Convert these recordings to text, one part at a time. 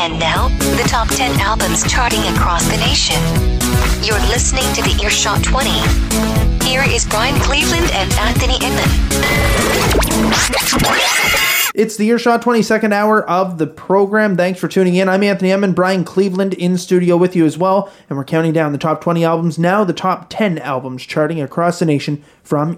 And now, the top 10 albums charting across the nation. You're listening to the Earshot 20. Here is Brian Cleveland and Anthony Inman. It's the Earshot 22nd hour of the program. Thanks for tuning in. I'm Anthony Inman, Brian Cleveland in studio with you as well. And we're counting down the top 20 albums, now the top 10 albums charting across the nation from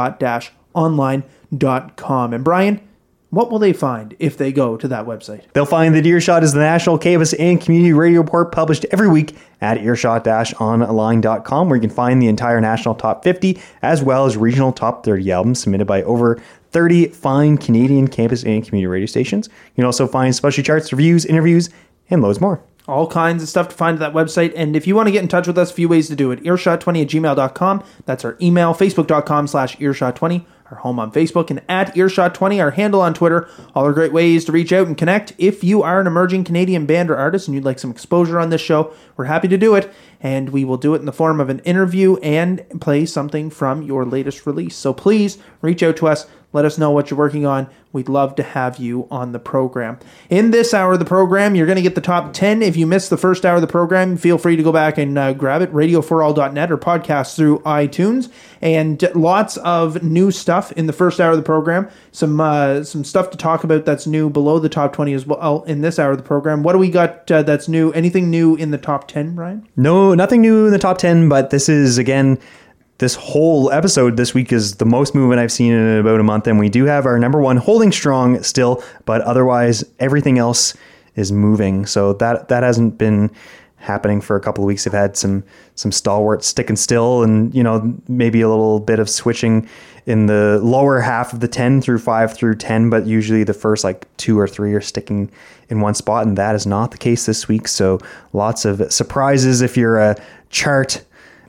earshot-online.com. And Brian, what will they find if they go to that website? They'll find that Earshot is the national cannabis and community radio report published every week at earshot-online.com, where you can find the entire national top 50 as well as regional top 30 albums submitted by over 30 fine Canadian campus and community radio stations. You can also find specialty charts, reviews, interviews, and loads more. All kinds of stuff to find at that website. And if you want to get in touch with us, a few ways to do it. earshot20@gmail.com. That's our email. Facebook.com/earshot20. Our home on Facebook, and at Earshot20, our handle on Twitter. All are great ways to reach out and connect. If you are an emerging Canadian band or artist and you'd like some exposure on this show, we're happy to do it. And we will do it in the form of an interview and play something from your latest release. So please reach out to us. Let us know what you're working on. We'd love to have you on the program. In this hour of the program, you're going to get the top 10. If you missed the first hour of the program, feel free to go back and grab it, radioforall.net or podcast through iTunes. And lots of new stuff in the first hour of the program. Some stuff to talk about that's new below the top 20 as well in this hour of the program. What do we got that's new? Anything new in the top 10, Brian? No, nothing new in the top 10, but this is, again... This whole episode this week is the most movement I've seen in about a month, and we do have our number one holding strong still, but otherwise everything else is moving. So that hasn't been happening for a couple of weeks. I've had some stalwarts sticking still, and maybe a little bit of switching in the lower half of the 10 through 5 through 10, but usually the first 2 or 3 are sticking in one spot, and that is not the case this week. So lots of surprises if you're a chart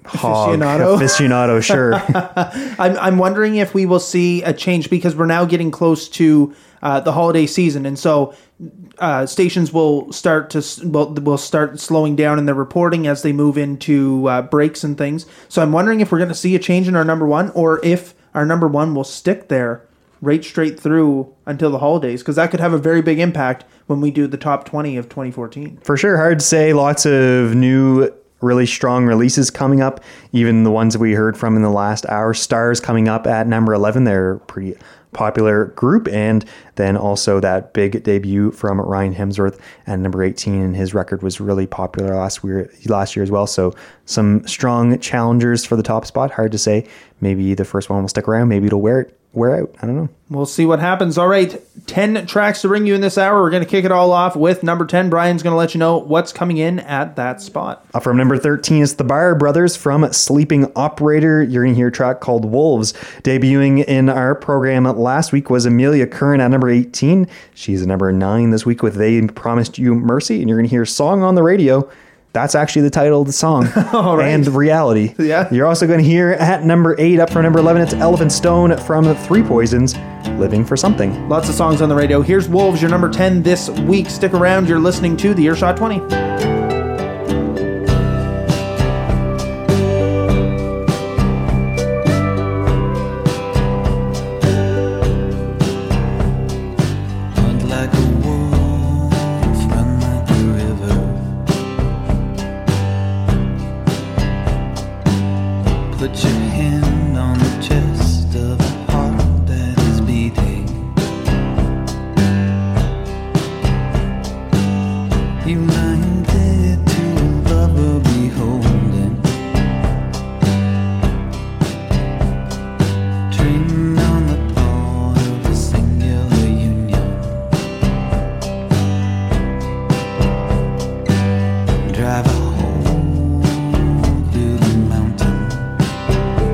aficionado, sure. I'm wondering if we will see a change, because we're now getting close to the holiday season, and so stations will start slowing down in their reporting as they move into breaks and things. So I'm wondering if we're going to see a change in our number one, or if our number one will stick there right straight through until the holidays, because that could have a very big impact when we do the top 20 of 2014. For sure, hard to say. Lots of new really strong releases coming up, even the ones that we heard from in the last hour. Stars coming up at number 11. They're a pretty popular group. And then also that big debut from Ryan Hemsworth at number 18, and his record was really popular last year as well. So some strong challengers for the top spot. Hard to say. Maybe the first one will stick around. Maybe it'll wear out. I don't know. We'll see what happens. All right, 10 tracks to bring you in this hour. We're going to kick it all off with number 10. Brian's going to let you know what's coming in at that spot. From number 13 is the Barr Brothers from Sleeping Operator. You're going to hear a track called Wolves. Debuting in our program last week was Amelia Curran at number 18. She's at number 9 this week with They Promised You Mercy. And you're going to hear Song on the Radio. That's actually the title of the song. Right. And Reality. Yeah. You're also going to hear at number 8, up from number 11, it's Elephant Stone from Three Poisons, Living for Something. Lots of songs on the radio. Here's Wolves, your number 10 this week. Stick around. You're listening to the Earshot 20. Drive a hole through the mountain.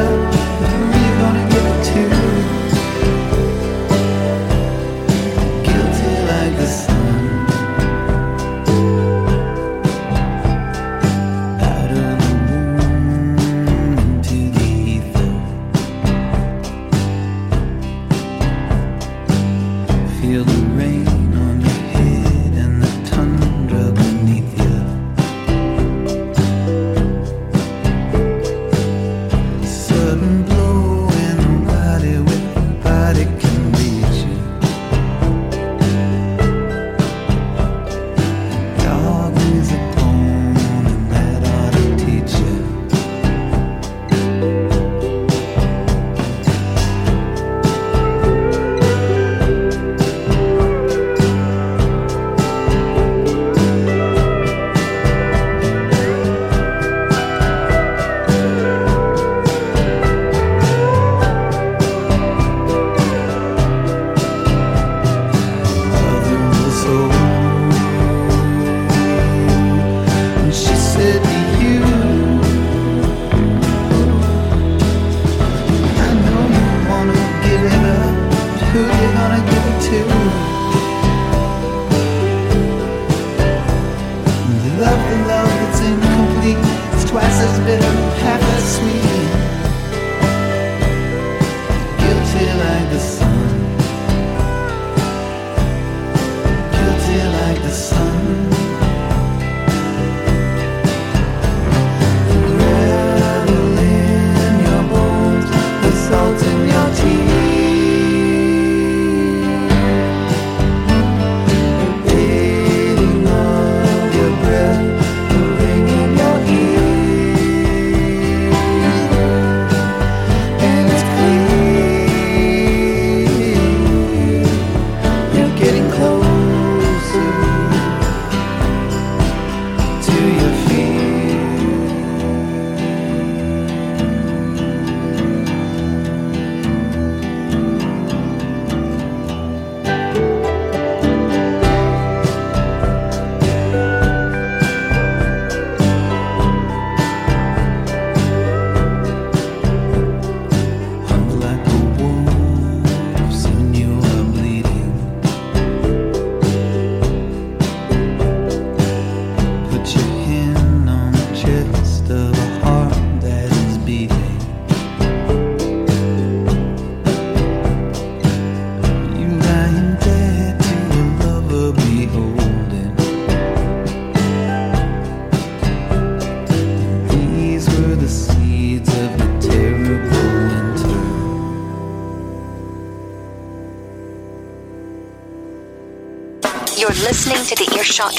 You're listening to the Earshot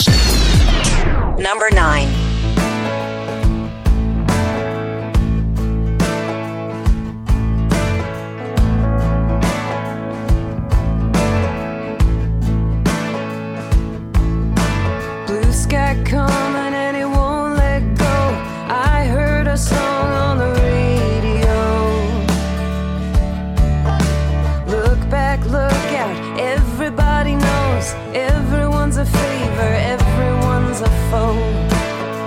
20. Number 9. Blue sky coming and it won't let go. I heard a song on the radio. Look back, look out, everybody knows. Everyone's a favor, everyone's a foe.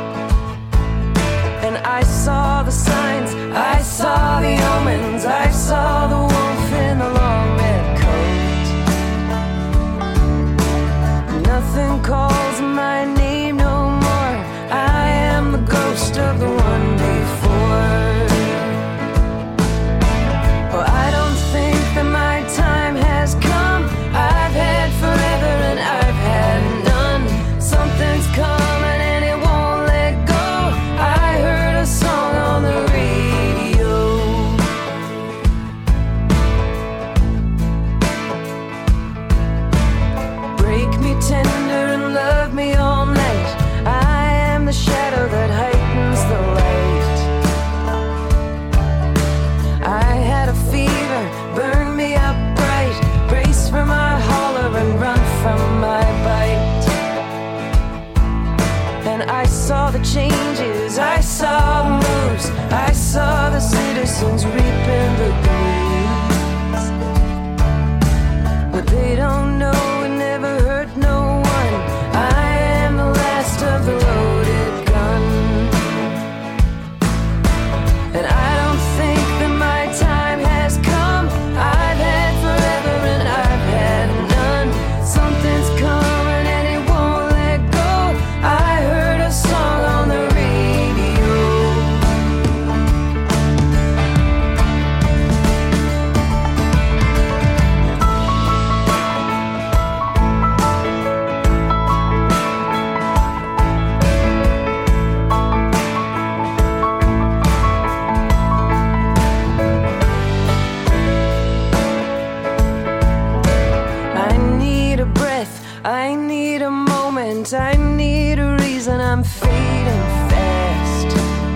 point, I need a reason, I'm fading fast.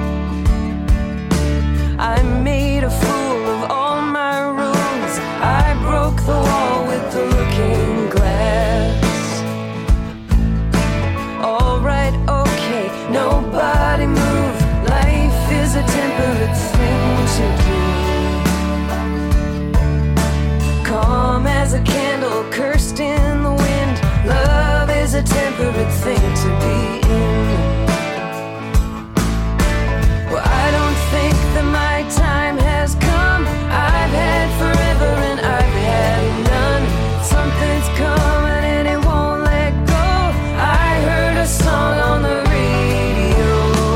I made a fool of all my rules. I broke the wall with the looking glass. Alright, okay, nobody move. Life is a temperate thing to do. Calm as a candle, cursed in the wind. Love is a temperate thing to be in. Well, I don't think that my time has come. I've had forever and I've had none. Something's coming and it won't let go. I heard a song on the radio.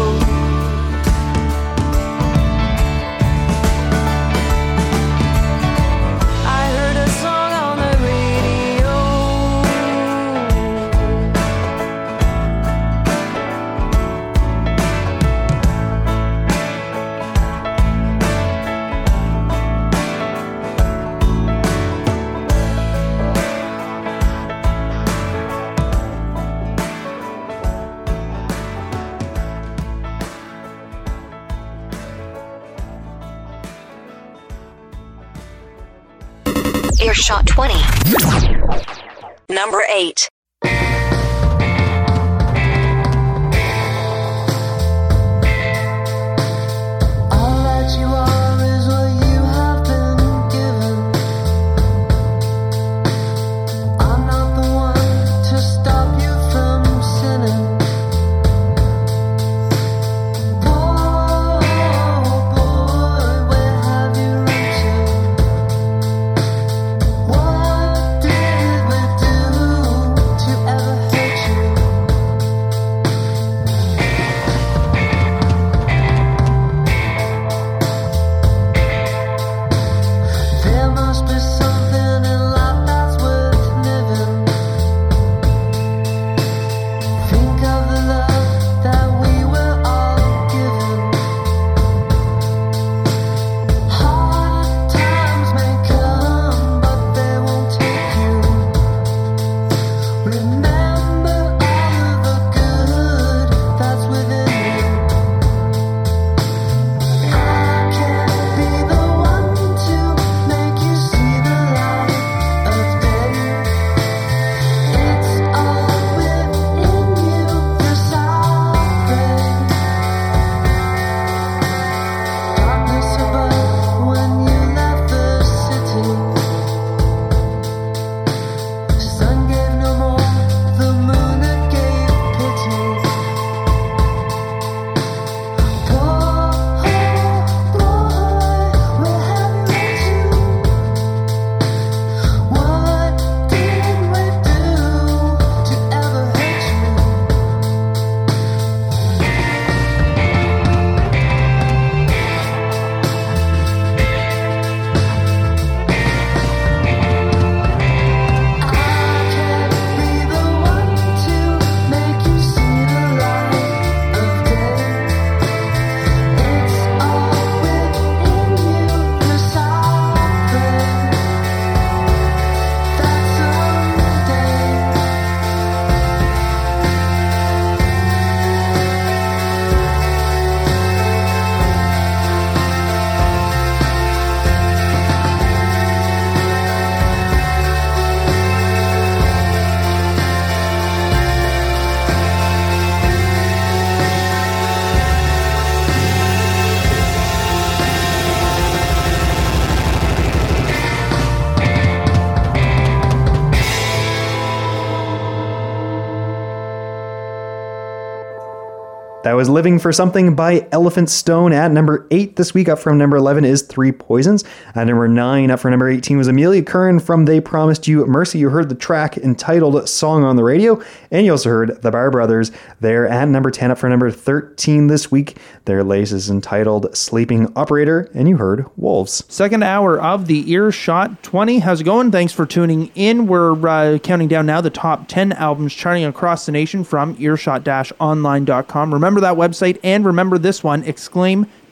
I heard a song on the radio. Earshot 20. Number 8. All that you are is what you have been given. I'm not the one to stop you from sinning. Boy, where have you run to? What did we do to ever hurt you? There must be something in life that's worth living. Think of the love that we were all given. Hard times may come, but they won't take you. Remember all of the good that's within you. I can't be the one to make you see the light of day. It's all within you, the sovereign. Darkness above when you left the city. Sun gave no more, the moon that gave pity. Boy, where have you run to? What did we do to ever hurt you? I can't be the one to make you see the light of day. It's all within you, the sovereign. That someday. That was Living for Something by Elephant Stone at number 8 this week. Up from number 11 is Three Poisons. At number 9, up for number 18 was Amelia Curran from They Promised You Mercy. You heard the track entitled Song on the Radio, and you also heard the Bar Brothers there at number 10. Up for number 13 this week, their latest is entitled Sleeping Operator, and you heard Wolves. Second hour of the Earshot 20. How's it going? Thanks for tuning in. We're counting down now the top 10 albums charting across the nation from earshot-online.com. Remember that website, and remember this one, Exclaim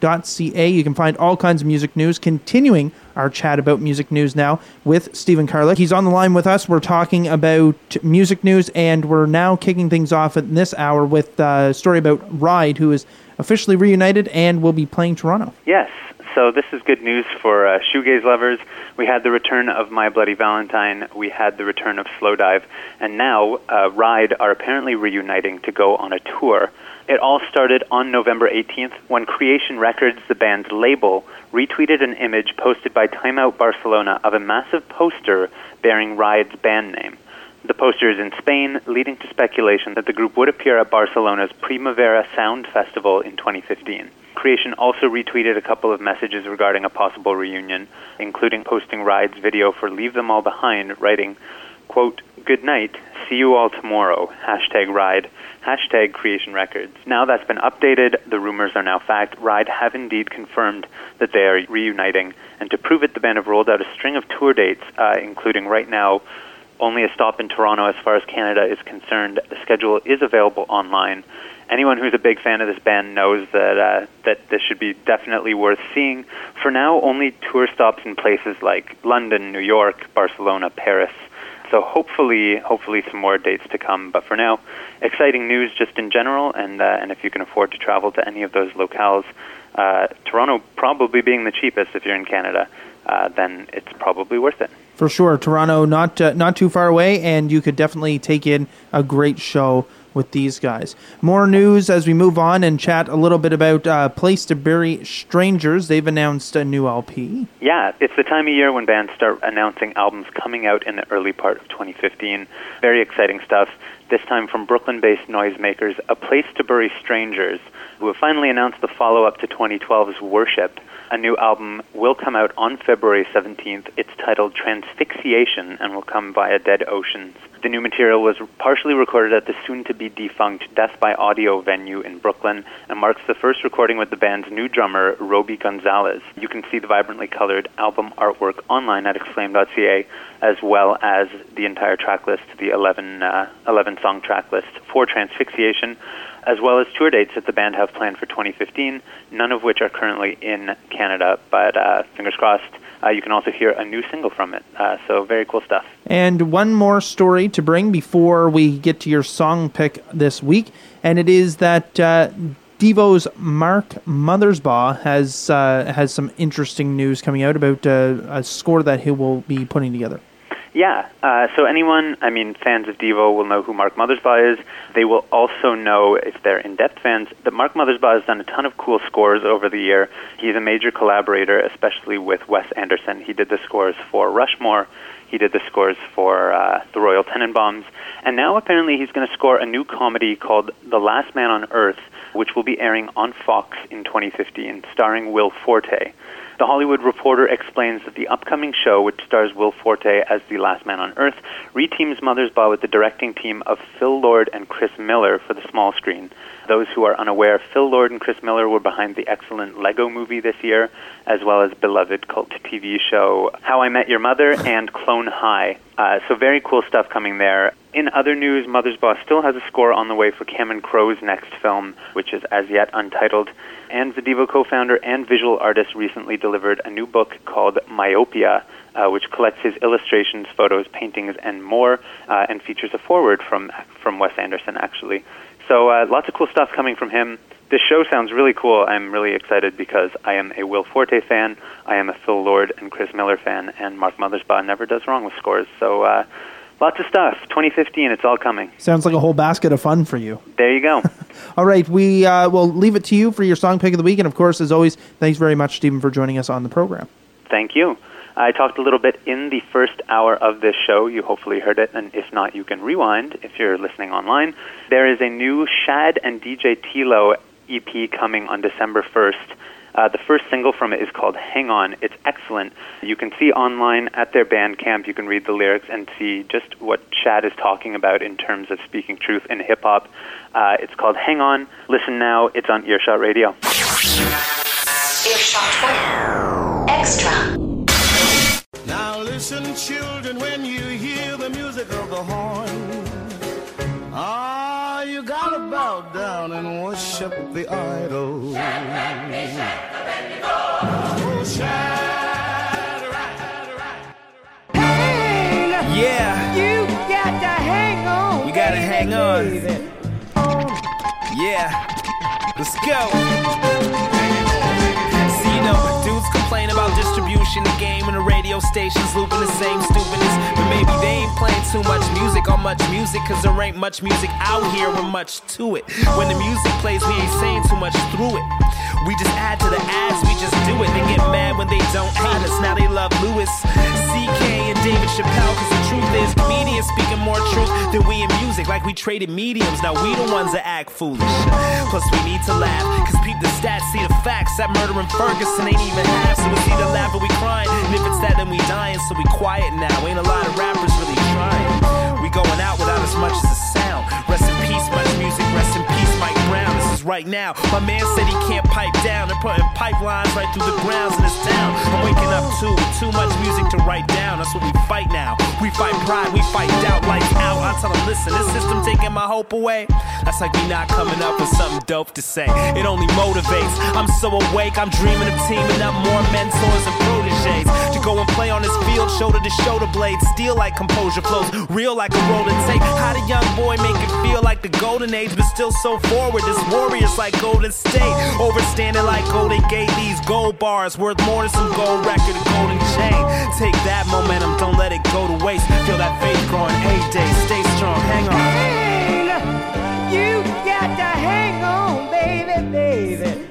earshot20.ca. You can find all kinds of music news, continuing our chat about music news now with Stephen Carlick. He's on the line with us. We're talking about music news, and we're now kicking things off in this hour with a story about Ride, who is officially reunited and will be playing Toronto. Yes, so this is good news for shoegaze lovers. We had the return of My Bloody Valentine, we had the return of Slowdive, and now Ride are apparently reuniting to go on a tour. It all started on November 18th when Creation Records, the band's label, retweeted an image posted by Time Out Barcelona of a massive poster bearing Ride's band name. The poster is in Spain, leading to speculation that the group would appear at Barcelona's Primavera Sound Festival in 2015. Creation also retweeted a couple of messages regarding a possible reunion, including posting Ride's video for Leave Them All Behind, writing, quote, "Good night, see you all tomorrow, #Ride, #Creation Records." Now that's been updated, the rumors are now fact. Ride have indeed confirmed that they are reuniting, and to prove it, the band have rolled out a string of tour dates, including right now only a stop in Toronto as far as Canada is concerned. The schedule is available online. Anyone who's a big fan of this band knows that this should be definitely worth seeing. For now, only tour stops in places like London, New York, Barcelona, Paris. So hopefully some more dates to come. But for now, exciting news just in general, and if you can afford to travel to any of those locales, Toronto probably being the cheapest if you're in Canada, then it's probably worth it. For sure, Toronto not too far away, and you could definitely take in a great show with these guys. More news as we move on and chat a little bit about Place to Bury Strangers. They've announced a new LP. Yeah, it's the time of year when bands start announcing albums coming out in the early part of 2015. Very exciting stuff. This time from Brooklyn-based noisemakers, A Place to Bury Strangers, who have finally announced the follow-up to 2012's Worship. A new album will come out on February 17th. It's titled Transfixiation and will come via Dead Oceans. The new material was partially recorded at the soon-to-be-defunct Death by Audio venue in Brooklyn and marks the first recording with the band's new drummer, Roby Gonzalez. You can see the vibrantly colored album artwork online at exclaim.ca, as well as the entire track list, the 11-song track list for Transfixiation, as well as tour dates that the band have planned for 2015, none of which are currently in Canada, but fingers crossed. You can also hear a new single from it, so very cool stuff. And one more story to bring before we get to your song pick this week, and it is that Devo's Mark Mothersbaugh has some interesting news coming out about a score that he will be putting together. Yeah, so fans of Devo will know who Mark Mothersbaugh is. They will also know, if they're in-depth fans, that Mark Mothersbaugh has done a ton of cool scores over the year. He's a major collaborator, especially with Wes Anderson. He did the scores for Rushmore. He did the scores for The Royal Tenenbaums. And now apparently he's going to score a new comedy called The Last Man on Earth, which will be airing on Fox in 2015, starring Will Forte. The Hollywood Reporter explains that the upcoming show, which stars Will Forte as the last man on Earth, reteams Mothersbaugh with the directing team of Phil Lord and Chris Miller for the small screen. Those who are unaware, Phil Lord and Chris Miller were behind the excellent Lego Movie this year, as well as beloved cult TV show How I Met Your Mother and Clone High. So very cool stuff coming there. In other news, Mothersbaugh still has a score on the way for Cameron Crowe's next film, which is as yet untitled. And the Devo co-founder and visual artist recently delivered a new book called Myopia, which collects his illustrations, photos, paintings, and more, and features a foreword from Wes Anderson, actually. So lots of cool stuff coming from him. This show sounds really cool. I'm really excited because I am a Will Forte fan, I am a Phil Lord and Chris Miller fan, and Mark Mothersbaugh never does wrong with scores. So lots of stuff. 2015, it's all coming. Sounds like a whole basket of fun for you. There you go. All right, we will leave it to you for your song pick of the week. And of course, as always, thanks very much, Stephen, for joining us on the program. Thank you. I talked a little bit in the first hour of this show. You hopefully heard it, and if not, you can rewind if you're listening online. There is a new Shad and DJ Tilo EP coming on December 1st. The first single from it is called Hang On. It's excellent. You can see online at their Bandcamp, you can read the lyrics and see just what Shad is talking about in terms of speaking truth in hip-hop. It's called Hang On. Listen now. It's on Earshot Radio. Earshot 20 Extra. Now listen, children, when you hear the music of the horn, you gotta bow down and worship the idol. Yeah. You got to hang on. We gotta baby, hang on. baby. Yeah. Let's go. See, you know, dudes complain about distribution, the game, and the radio stations looping the same stupidness. But maybe they ain't playing too much music or much music, cause there ain't much music out here with much to it. When the music plays, we ain't saying too much through it. We just add to the ads, we just do it. They get mad when they don't add us. Now they love Louis CK and David Chappelle, cause the truth is comedians speaking more truth than we in music, like we traded mediums. Now we the ones that act foolish. Plus we need to laugh, cause peep the stats, see the facts. That murder in Ferguson ain't even half. So it's either laugh or we crying, and if it's that then we dying. So we quiet now, ain't a lot of rappers really trying. We going out without as much as a sound. Rest in peace, much music, rest in peace, Mike Brown. This is right now. My man said he can't pipe down. They're putting pipelines right through the grounds in this town. I'm waking up too much music to write down. That's what we fight now. We fight pride, we fight doubt, lights out. I tell them, listen, this system taking my hope away. That's like me not coming up with something dope to say. It only motivates. I'm so awake, I'm dreaming of teaming up more mentors and proteges to go and play on this field, shoulder to shoulder blades, steel like composure flows, real like a rolling tape. How the young boy make it feel like the golden age, but still so forward. This warriors like Golden State, overstanding like Golden Gate. These gold bars worth more than some gold record, a golden chain. Take that momentum, don't let it go to waste. Feel that faith growing every day. Stay strong, hang on. Hang, you got to hang on, baby, baby.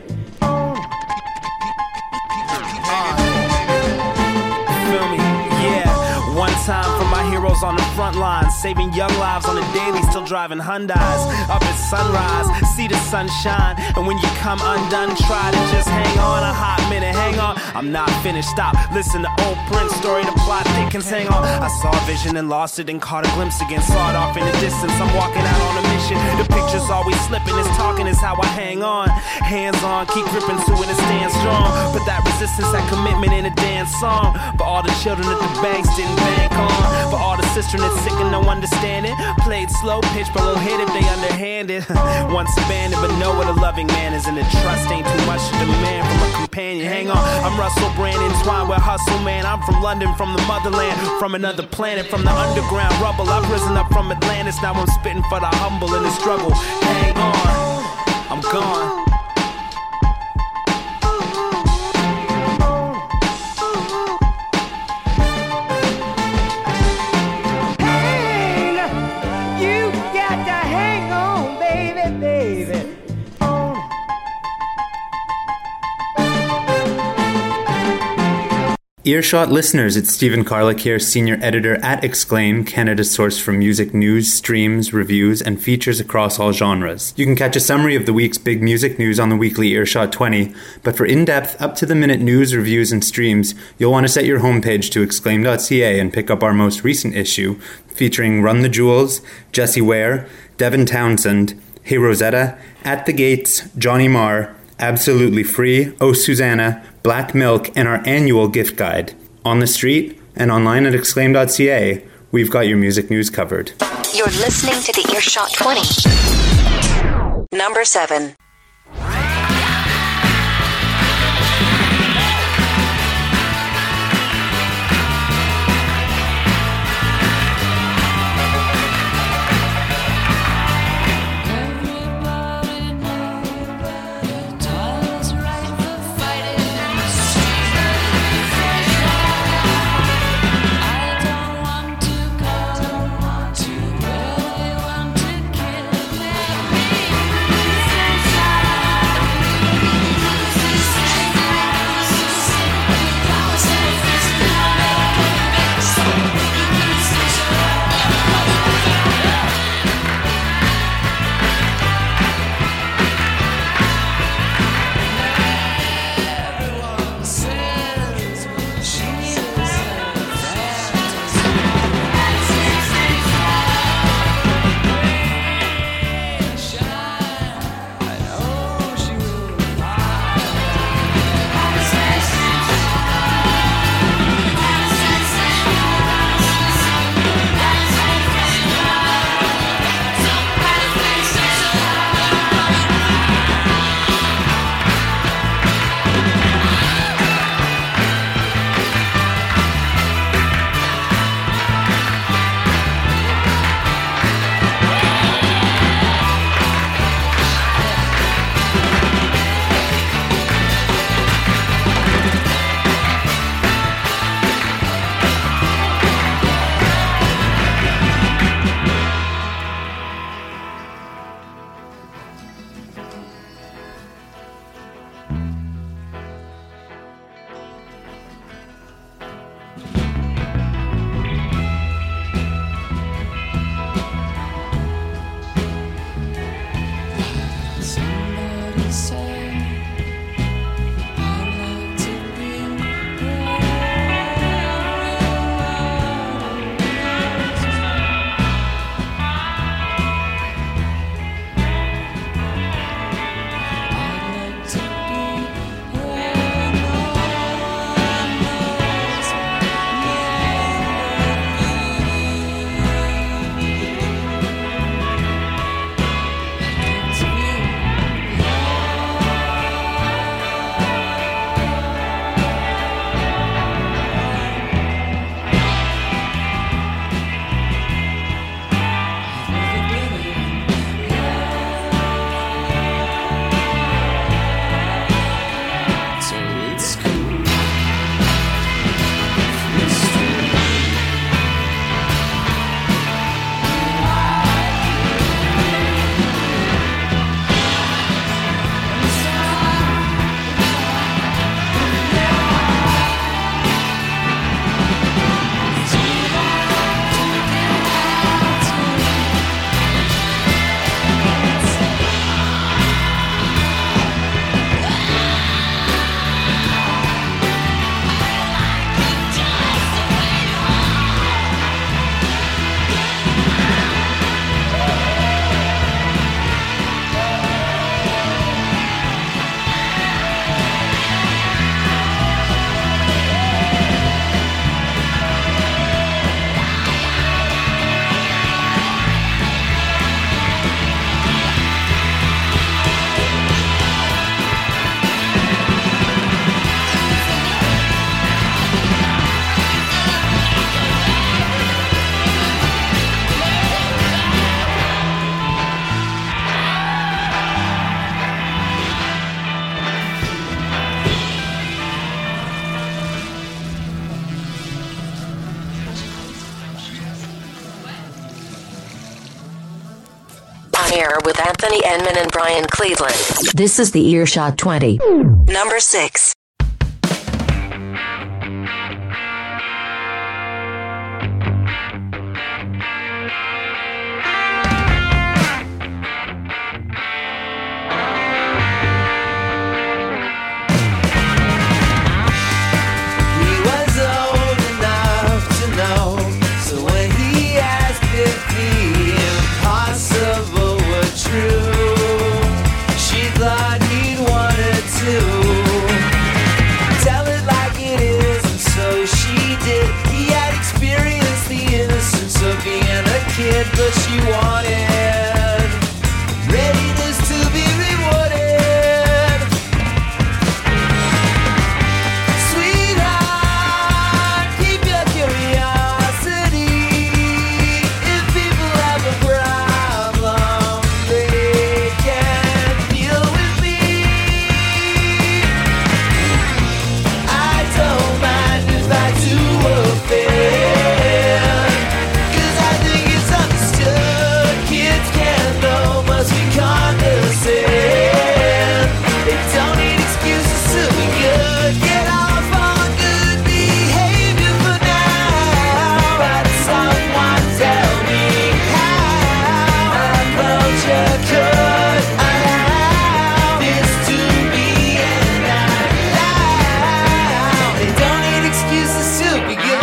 Feel me? Yeah. One time for my heroes on the front lines, saving young lives on the daily, still driving Hyundais. Up at sunrise, see the sunshine, and when you come undone, try to just hang on a hot minute. Hang on, I'm not finished. Stop, listen to old Prince story. The plot thickens. Hang on, I saw a vision and lost it, and caught a glimpse again. Saw it off in the distance. I'm walking out on a mission. The picture's always slipping. This talking is how I hang on. Hands on, keep gripping to it and stand strong. But that resistance, that commitment in a dance song. For all the children that the banks didn't bank on. For all the sister that's sick and no understanding. Played slow pitch, but won't hit if they underhanded. Once abandoned, but know what a loving man is. And the trust ain't too much to demand from a companion. Hang on, I'm Russell Brand, entwined with hustle, man. I'm from London, from the motherland, from another planet, from the underground rubble. I've risen up from Atlantis, now I'm spitting for the humble in the struggle. Hang on, I'm gone. Earshot listeners, it's Stephen Carlick here, Senior Editor at Exclaim, Canada's source for music news, streams, reviews, and features across all genres. You can catch a summary of the week's big music news on the weekly Earshot 20, but for in-depth, up-to-the-minute news, reviews, and streams, you'll want to set your homepage to exclaim.ca and pick up our most recent issue, featuring Run the Jewels, Jessie Ware, Devin Townsend, Hey Rosetta, At the Gates, Johnny Marr, Absolutely Free, Oh Susanna, Black Milk, and our annual gift guide. On the street and online at exclaim.ca, we've got your music news covered. You're listening to the Earshot 20. Number 7. Sunshine. On air with Anthony Enman and Brian Cleveland. This is the Earshot 20. Number 6. He was old enough to know, so when he asked if the impossible were true, she thought he'd wanted to tell it like it is, and so she did. He had experienced the innocence of being a kid, but she wanted readiness to be rewarded. Sweetheart, keep your curiosity. If people have a problem, they can deal with me. I don't mind if I do offend, 'cause I think it's understood. Kids can't know, must be condescend. They don't need excuses to be good. Get off on good behavior for now. But someone tell me how our culture could allow this to be and not allow. They don't need excuses to be good.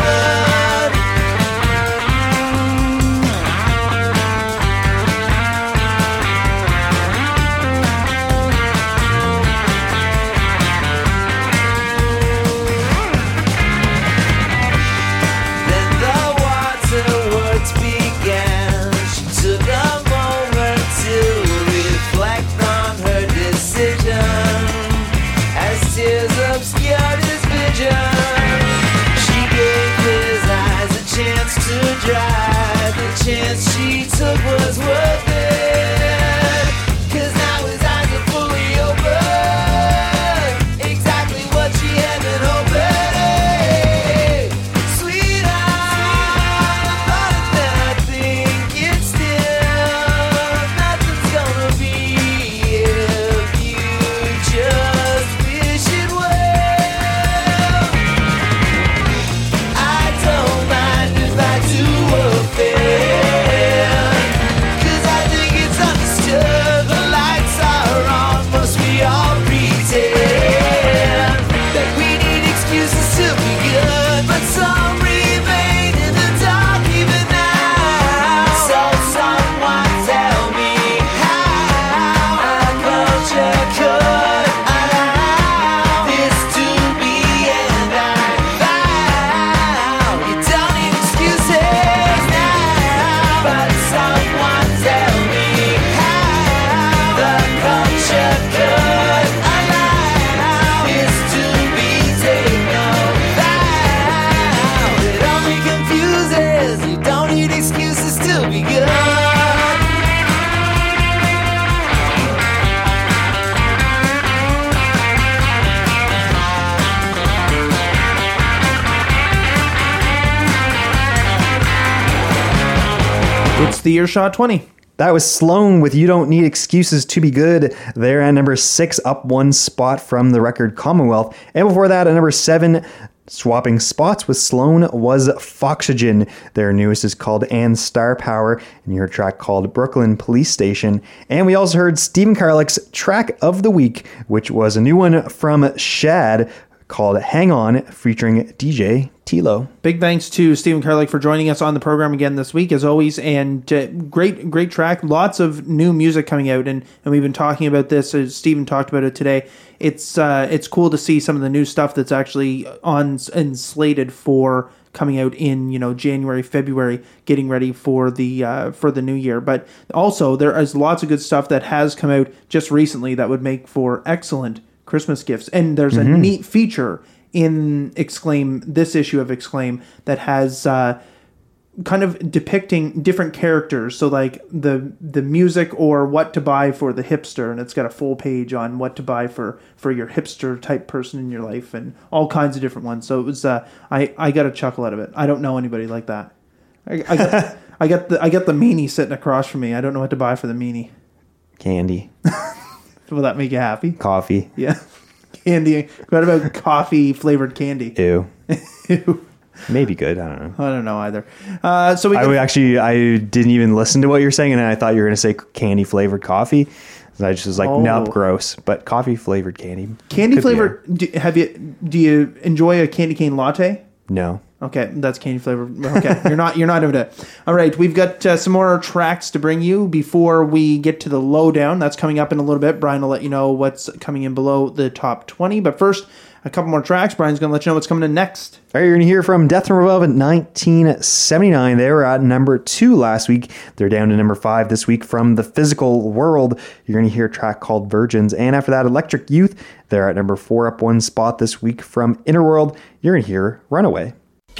Then the waterworks began. She took a moment to reflect on her decision. As tears obscured his vision, she gave his eyes a chance to dry. The chance she took was worth it, 'cause now his eyes are fully open. Exactly what she had been hoping. Sweetheart, harder than I think it's still. Nothing's gonna be if you just wish it well. I don't mind if I do offend, 'cause I think it's understood. The lights are on, must we all pretend that we need excuses to be good? But some remain in the dark even now. So someone tell me how our culture could allow this to be and not allow. You don't need excuses now, but someone tell me how the culture could allow this to be taken out. It only confuses. You don't need excuses to be good. It's the Earshot 20. That was Sloan with You Don't Need Excuses to Be Good. They're at number 6, up one spot from the record Commonwealth. And before that, at number 7, swapping spots with Sloan, was Foxygen. Their newest is called And Star Power, and your track called Brooklyn Police Station. And we also heard Stephen Karlick's track of the week, which was a new one from Shad called Hang On, featuring DJ Tilo. Big thanks to Stephen Karlick for joining us on the program again this week, as always, and great track. Lots of new music coming out, and we've been talking about this, as Stephen talked about it today. It's cool to see some of the new stuff that's actually on and slated for coming out in January, February, getting ready for the new year. But also there is lots of good stuff that has come out just recently that would make for excellent Christmas gifts. And there's a neat feature in Exclaim, this issue of Exclaim, that has kind of depicting different characters. So like the music or what to buy for the hipster, and it's got a full page on what to buy for your hipster type person in your life, and all kinds of different ones. So it was I got a chuckle out of it. I don't know anybody like that. I got the meanie sitting across from me. I don't know what to buy for the meanie. Candy. Will that make you happy? Coffee. Yeah. Candy. What about coffee flavored candy? Ew. Ew. Maybe good. I don't know. I don't know either. So I didn't even listen to what you're saying, and I thought you were going to say candy flavored coffee. And I just was like, nope, gross. But coffee flavored candy. Candy flavored. Do you enjoy a candy cane latte? No. Okay, that's candy flavored. Okay, you're not into it. All right, we've got some more tracks to bring you before we get to the lowdown. That's coming up in a little bit. Brian will let you know what's coming in below the top 20. But first, a couple more tracks. Brian's going to let you know what's coming in next. All right, you're going to hear from Death from Above in 1979. They were at number 2 last week. They're down to number 5 this week. From The Physical World, you're going to hear a track called Virgins. And after that, Electric Youth. They're at number 4, up 1 spot this week. From Inner World, you're going to hear Runaway.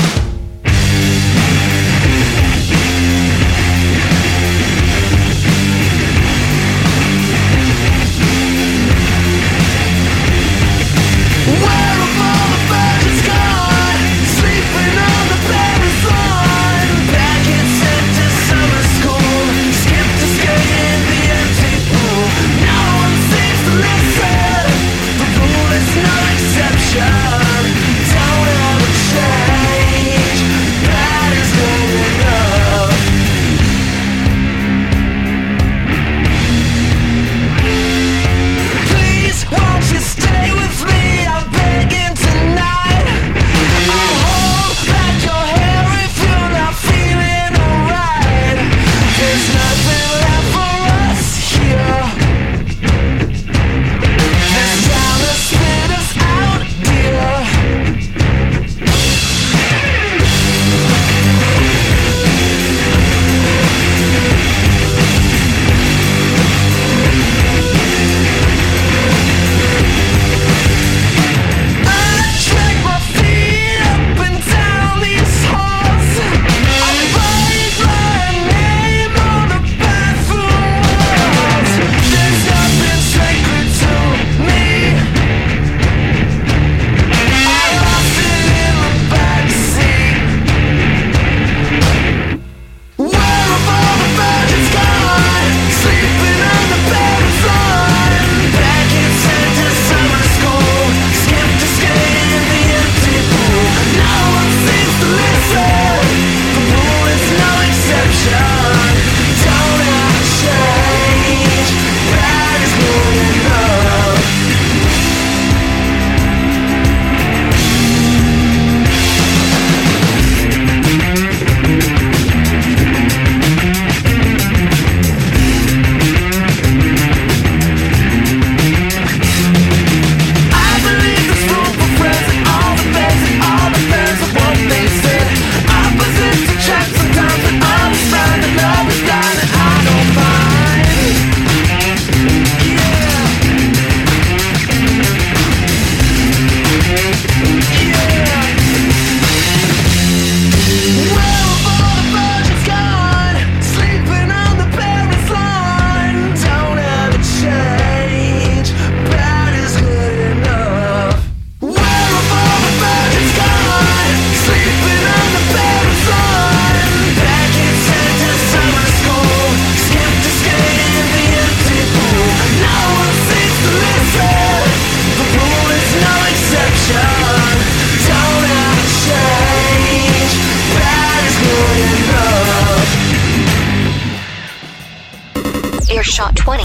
Earshot 20.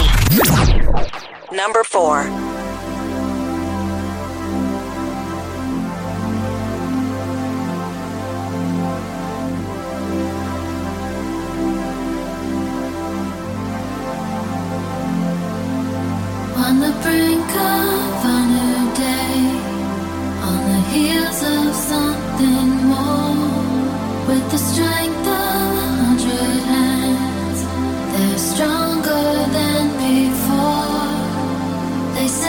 Number 4. On the brink of a new day, on the heels of something more, with the strength of 100 hands, they're stronger than before. They say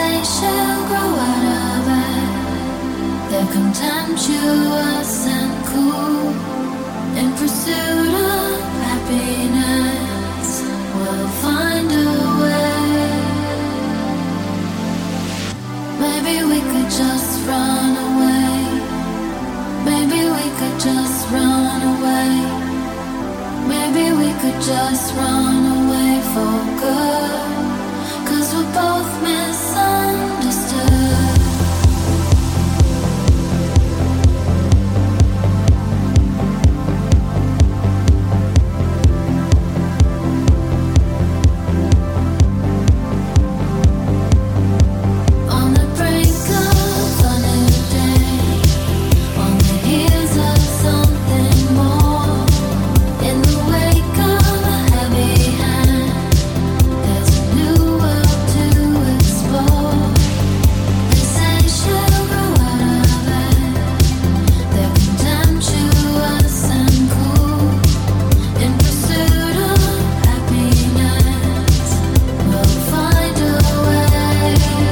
could just run away. Maybe we could just run away for good. 'Cause we're both misunderstood. On the brink of a new day, on the heels of something more, in the wake of a heavy hand, there's a new world to explore. They say she'll grow out of it. They're contemptuous and cool, in pursuit of happiness. We'll find a way.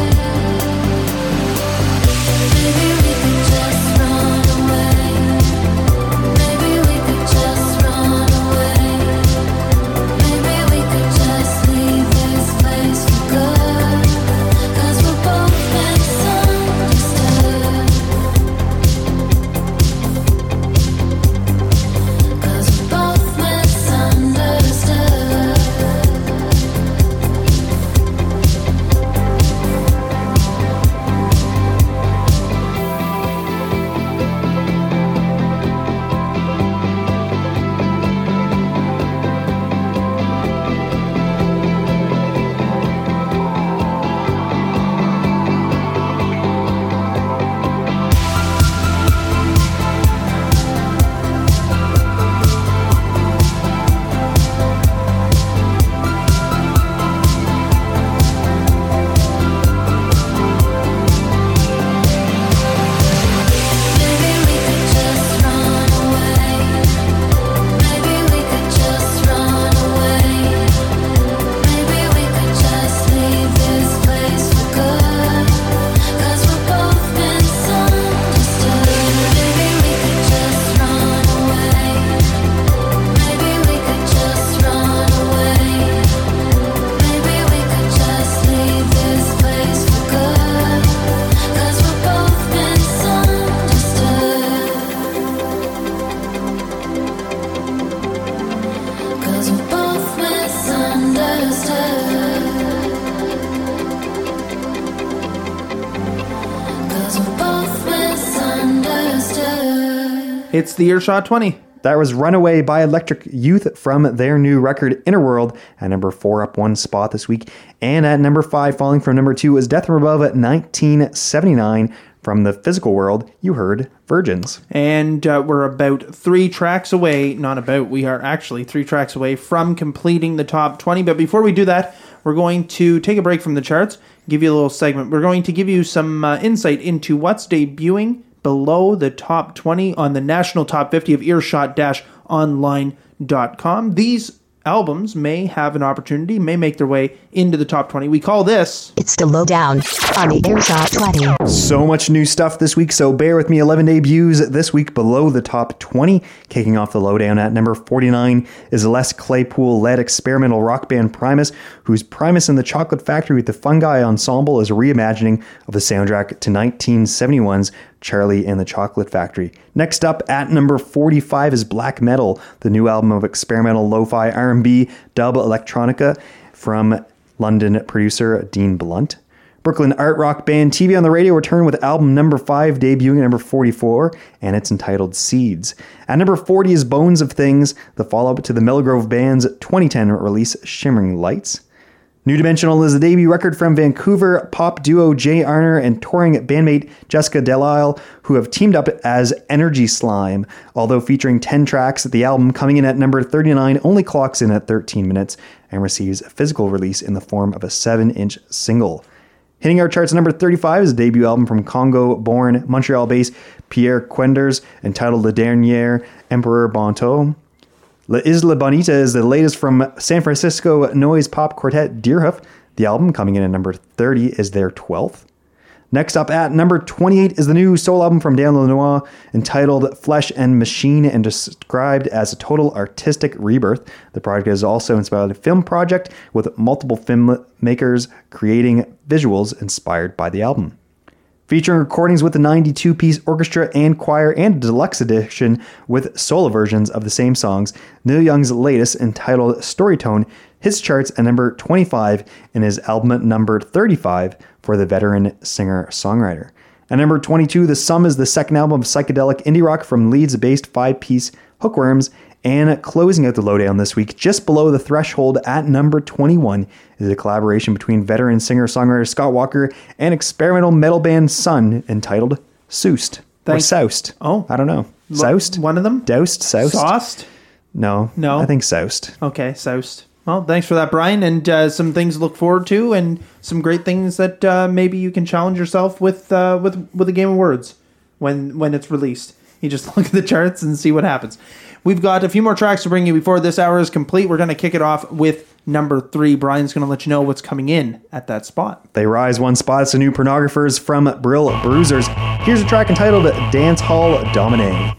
Maybe we could just run away. Maybe we could just run away. Maybe we could just leave this place for good. 'Cause we're both misunderstood. 'Cause we're both misunderstood. Maybe we could just run away. Maybe we could just run away. Maybe we could just leave this place for good. 'Cause we're both misunderstood. Maybe we could just run away. Maybe we could just run away. Maybe we could just leave this place for good. 'Cause we're both misunderstood. 'Cause we're both misunderstood. 'Cause we're both misunderstood. It's the Earshot 20. That was Runaway by Electric Youth from their new record Inner World at number 4, up one spot this week. And at number 5, falling from number 2, is Death from Above at 1979. From the Physical World, you heard Virgins. And we're about 3 tracks away. Not about, we are actually 3 tracks away from completing the top 20. But before we do that, we're going to take a break from the charts, give you a little segment. We're going to give you some insight into what's debuting below the top 20 on the national top 50 of earshot-online.com. These albums may have an opportunity, may make their way into the top 20. We call this... It's the lowdown on the Earshot 20. So much new stuff this week, so bear with me. 11 debuts this week below the top 20. Kicking off the lowdown at number 49 is Les Claypool-led experimental rock band Primus, whose Primus and the Chocolate Factory with the Fungi Ensemble is a reimagining of the soundtrack to 1971's Charlie and the Chocolate Factory. Next up at number 45 is Black Metal, the new album of experimental lo-fi R&B dub electronica from London producer Dean Blunt. Brooklyn art rock band TV on the Radio return with album number 5 debuting at number 44, and it's entitled Seeds. At number 40 is Bones of Things, the follow-up to the Melgrove Band's 2010 release Shimmering Lights. New Dimensional is the debut record from Vancouver pop duo Jay Arner and touring bandmate Jessica Delisle, who have teamed up as Energy Slime. Although featuring 10 tracks, the album, coming in at number 39, only clocks in at 13 minutes and receives a physical release in the form of a 7-inch single. Hitting our charts, number 35 is a debut album from Congo-born, Montreal-based Pierre Quenders, entitled Le Dernier Empereur Bonto. La Isla Bonita is the latest from San Francisco noise pop quartet Deerhoof. The album, coming in at number 30, is their 12th. Next up at number 28 is the new solo album from Dan Lanois, entitled Flesh and Machine, and described as a total artistic rebirth. The project is also inspired a film project with multiple filmmakers creating visuals inspired by the album. Featuring recordings with the 92-piece orchestra and choir and a deluxe edition with solo versions of the same songs, Neil Young's latest, entitled Storytone, hits charts at number 25 and his album at number 35 for the veteran singer-songwriter. At number 22, The Sum is the second album of psychedelic indie rock from Leeds-based 5-piece Hookworms. And closing out the lowdown this week, just below the threshold at number 21, is a collaboration between veteran singer-songwriter Scott Walker and experimental metal band Sun, entitled Soused. Or Soused. Oh. I don't know. Soused? One of them? Doused? Soused? Sauced? No. I think Soused. Okay, Soused. Well, thanks for that, Brian, and some things to look forward to, and some great things that maybe you can challenge yourself with a game of words when it's released. You just look at the charts and see what happens. We've got a few more tracks to bring you before this hour is complete. We're going to kick it off with number 3. Brian's going to let you know what's coming in at that spot. They rise one spot. It's the new Pornographers from Brill Bruisers. Here's a track entitled Dance Hall Domine.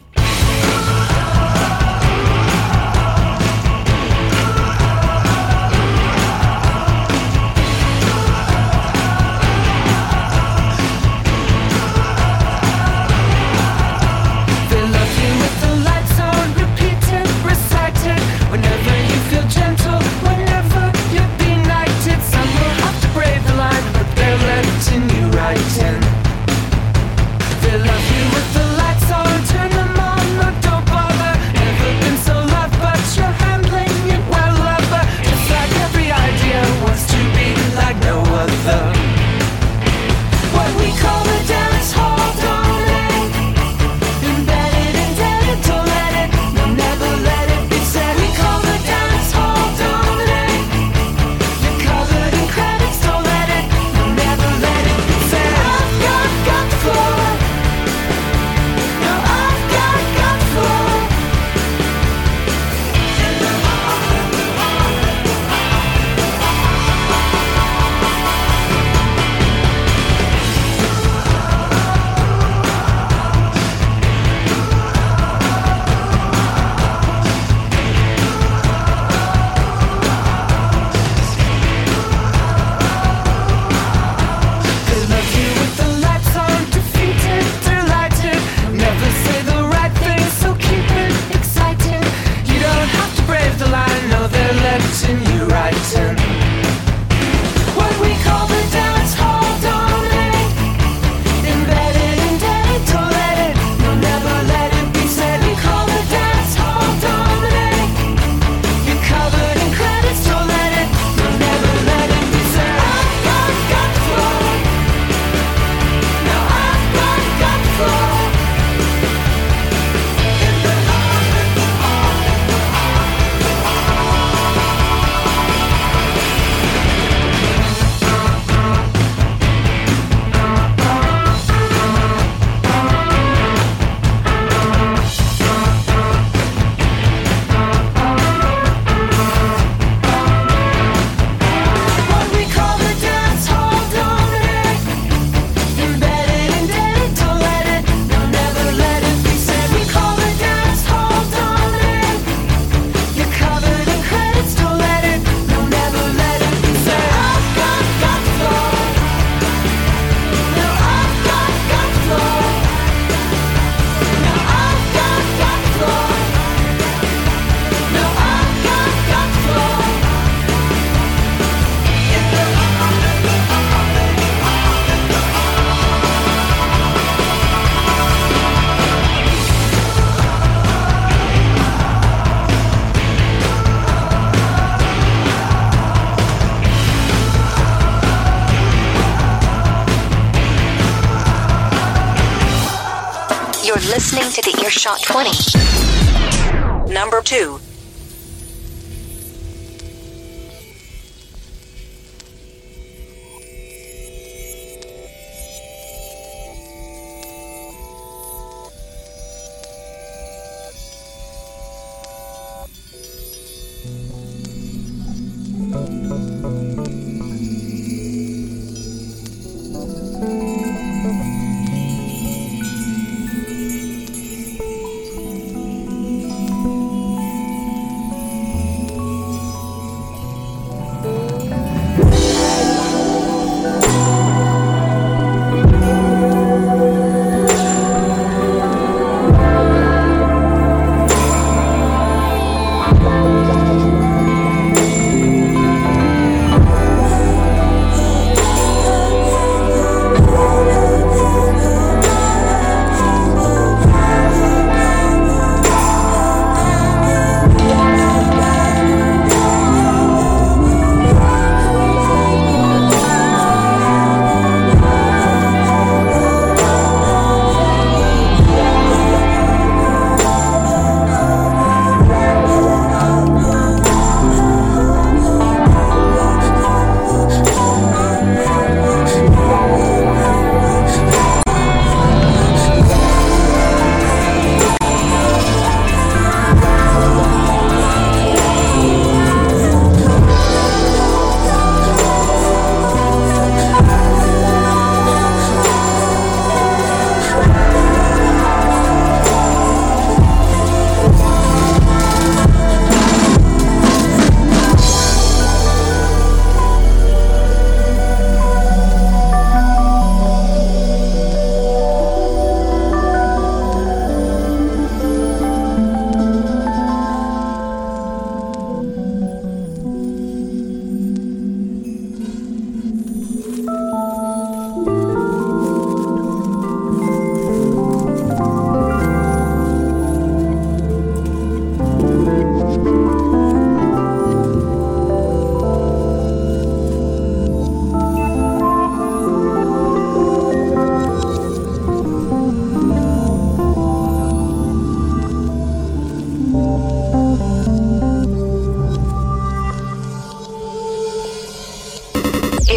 They love you with the lights on, turn them on, no, don't bother. Never been so loved, but you're handling it well, lover. It's like every idea wants to be like no other. What we call the dance hall domine, embedded in dead, don't let it, no, never let it be said. We call the dance hall domine, you're covered in credits, don't let it, no, never let it be said. I've got the floor. Listening to the Earshot 20. Number 2.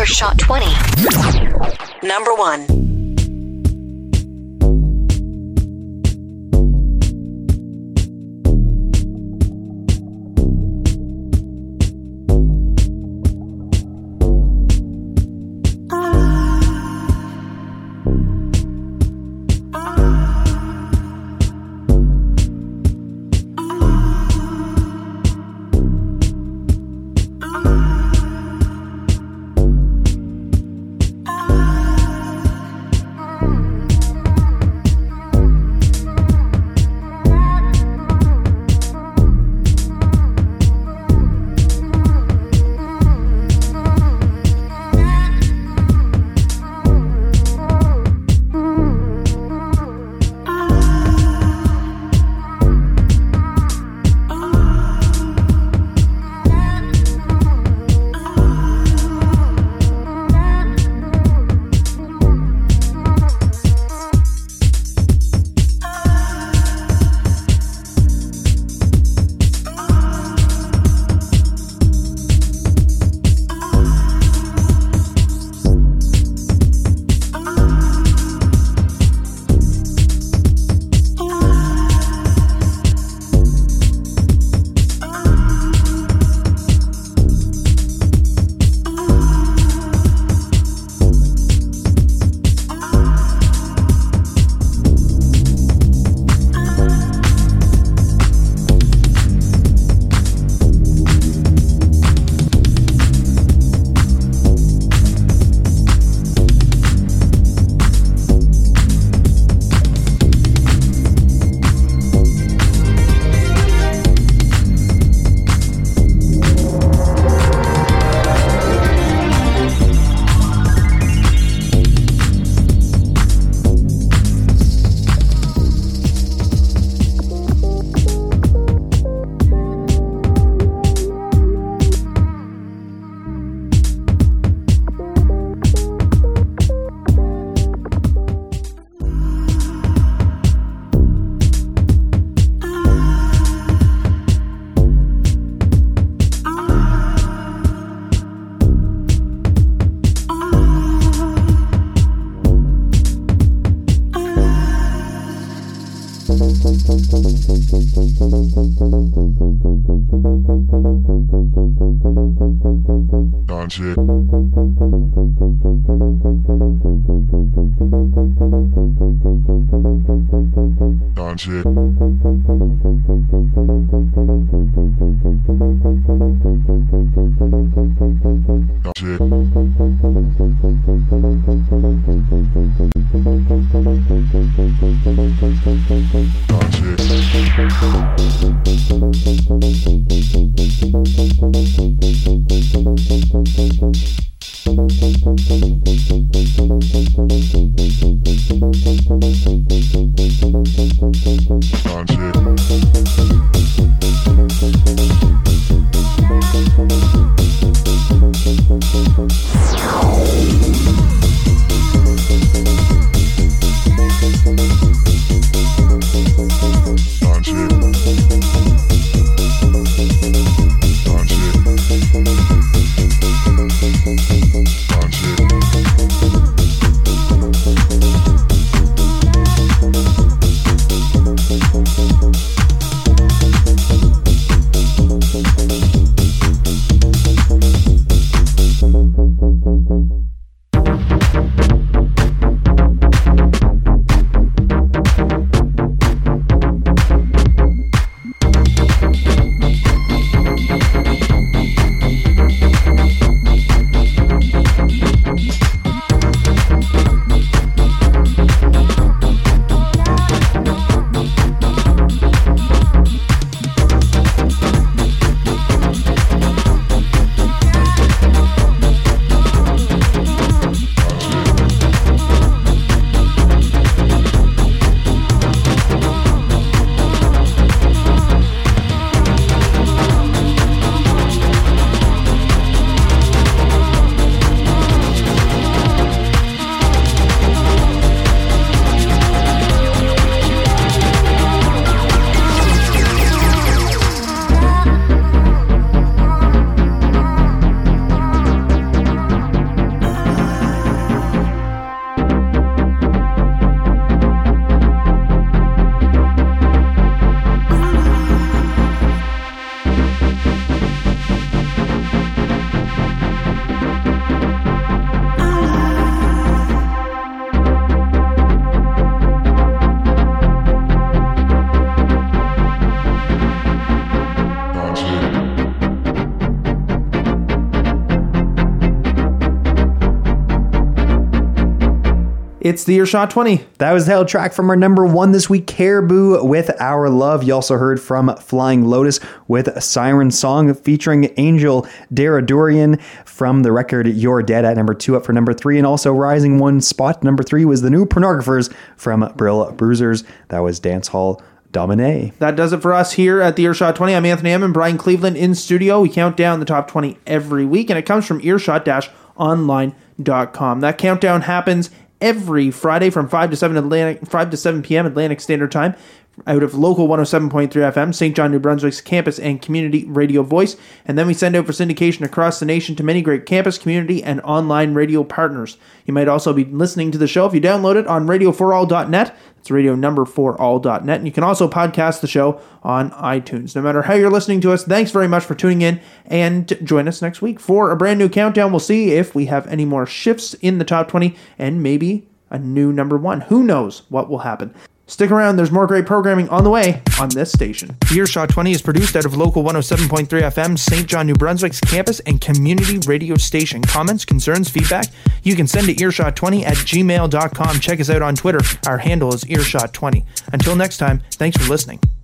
Earshot 20. Number 1. It's the Earshot 20. That was the title track from our number 1 this week, Caribou with Our Love. You also heard from Flying Lotus with Siren Song featuring Angel Daradorian from the record You're Dead at number 2, up for number 3. And also rising 1 spot, number 3 was The New Pornographers from Brill Bruisers. That was Dancehall Domine. That does it for us here at the Earshot 20. I'm Anthony Hammond, Brian Cleveland in studio. We count down the top 20 every week, and it comes from earshot-online.com. That countdown happens every Friday from 5 to 7 p.m. Atlantic Standard Time out of local 107.3 FM, St. John, New Brunswick's campus and community radio voice. And then we send out for syndication across the nation to many great campus, community, and online radio partners. You might also be listening to the show if you download it on radio4all.net. It's radio number 4all.net. And you can also podcast the show on iTunes. No matter how you're listening to us, thanks very much for tuning in, and join us next week for a brand new countdown. We'll see if we have any more shifts in the top 20 and maybe a new number 1. Who knows what will happen? Stick around, there's more great programming on the way on this station. The Earshot 20 is produced out of local 107.3 FM, St. John, New Brunswick's campus and community radio station. Comments, concerns, feedback? You can send to earshot20@gmail.com. Check us out on Twitter. Our handle is earshot20. Until next time, thanks for listening.